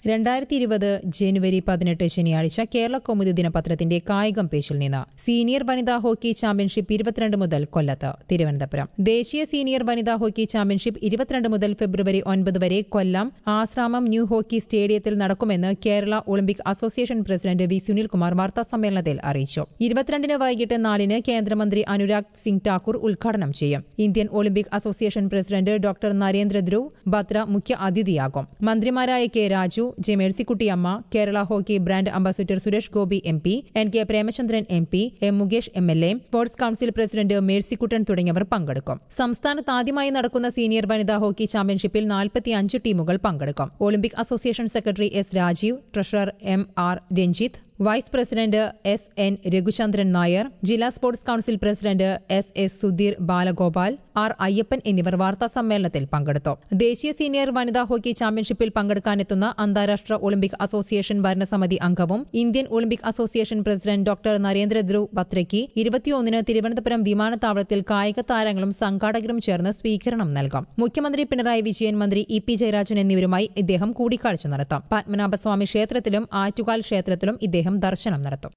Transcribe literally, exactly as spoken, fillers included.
രണ്ടായിരത്തി ഇരുപത് ജനുവരി പതിനെട്ട് ശനിയാഴ്ച കേരള കൗമുദി ദിനപത്രത്തിന്റെ കായികം പേജിൽ നിന്ന് സീനിയർ വനിതാ ഹോക്കി ചാമ്പ്യൻഷിപ്പ് ഇരുപത്തിരണ്ട് മുതൽ കൊല്ലത്ത്. തിരുവനന്തപുരം ദേശീയ സീനിയർ വനിതാ ഹോക്കി ചാമ്പ്യൻഷിപ്പ് ഇരുപത്തിരണ്ട് മുതൽ ഫെബ്രുവരി ഒൻപത് വരെ കൊല്ലം ആശ്രാമം ന്യൂ ഹോക്കി സ്റ്റേഡിയത്തിൽ നടക്കുമെന്ന് Kerala olympic association president V Sunilkumar വാർത്താസമ്മേളനത്തിൽ അറിയിച്ചു. ഇരുപത്തിരണ്ടിന് വൈകിട്ട് നാലിന് കേന്ദ്രമന്ത്രി അനുരാഗ് സിംഗ് ഠാക്കൂർ ഉദ്ഘാടനം ചെയ്യും. Indian olympic association president doctor Narendra Dhruv Batra മുഖ്യ അതിഥിയാകും. മന്ത്രിമാരായ K Raju, J Mercykuttyamma, Kerala hockey brand ambassador Suresh Gopi M P, N K Premachandran M P, M Mukesh M L A, sports council president Mercykuttan തുടങ്ങിയവർ പങ്കെടുക്കും. സംസ്ഥാനത്ത് ആദ്യമായി നടക്കുന്ന സീനിയർ വനിതാ ഹോക്കി ചാമ്പ്യൻഷിപ്പിൽ നാൽപ്പത്തിയഞ്ച് ടീമുകൾ പങ്കെടുക്കും. Olympic association secretary S Rajeev, treasurer M R Ranjith, vice president S N Raghuchandran Nair, ജില്ലാ sports council president S S Sudheer Balagopal, R Ayyappan എന്നിവർ വാർത്താസമ്മേളനത്തിൽ പങ്കെടുത്തു. ദേശീയ സീനിയർ വനിതാ ഹോക്കി ചാമ്പ്യൻഷിപ്പിൽ പങ്കെടുക്കാനെത്തുന്ന അന്താരാഷ്ട്ര ഒളിമ്പിക് അസോസിയേഷൻ ഭരണസമിതി അംഗവും Indian olympic association president doctor Narendra Dhruv ബത്രയ്ക്ക് ഇരുപത്തിയൊന്നിന് തിരുവനന്തപുരം വിമാനത്താവളത്തിൽ കായിക താരങ്ങളും സംഘാടകരും ചേർന്ന് സ്വീകരണം നൽകും. മുഖ്യമന്ത്രി പിണറായി വിജയൻ, മന്ത്രി ഇ പി ജയരാജൻ എന്നിവരുമായി ഇദ്ദേഹം കൂടിക്കാഴ്ച നടത്തും. പത്മനാഭസ്വാമി ക്ഷേത്രത്തിലും ആറ്റുകാൽ ക്ഷേത്രത്തിലും ഇദ്ദേഹം ദർശനം നടത്തും.